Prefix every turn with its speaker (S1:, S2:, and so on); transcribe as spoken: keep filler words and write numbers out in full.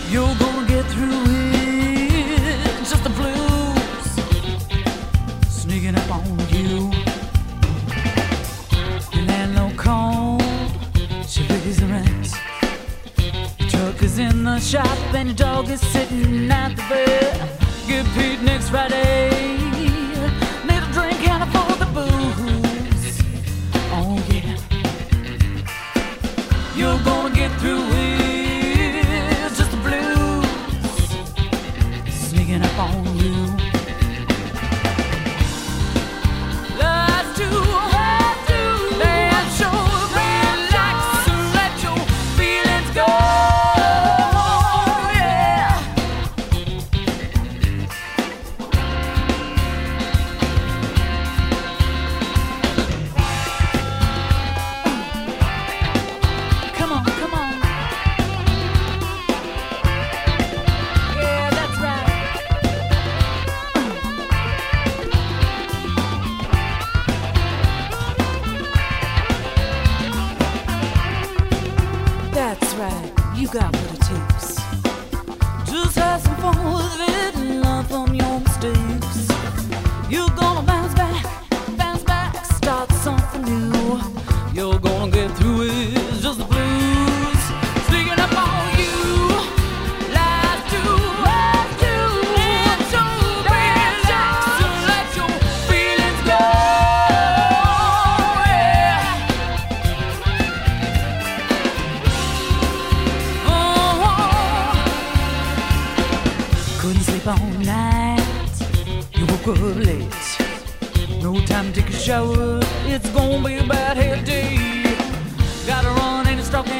S1: You're gonna get through it. Just the blues sneaking up on you. Your landlord called, she raised the rent. Your truck is in the shop and your dog is sitting at the bed. Get paid next Friday. Need a drink, can't afford the booze. Oh yeah. You're gonna get through it. Just the blues sneaking up on you. Let's do, let's do, let's show, relax and let your feelings go. Yeah. Come on, come on. Yeah, that's right. That's right. You got what it takes. Just have some fun with it and learn from your mistakes. You're gonna bounce back, bounce back, start something new. You're gonna get through it. It's just the blues sneaking up on you. Let's do, let's do, let's do, relax and let your feelings go. Yeah. Oh, couldn't sleep all night. You woke up late. No time to take a shower. It's gonna be a bad hair day. Gotta run and it's talking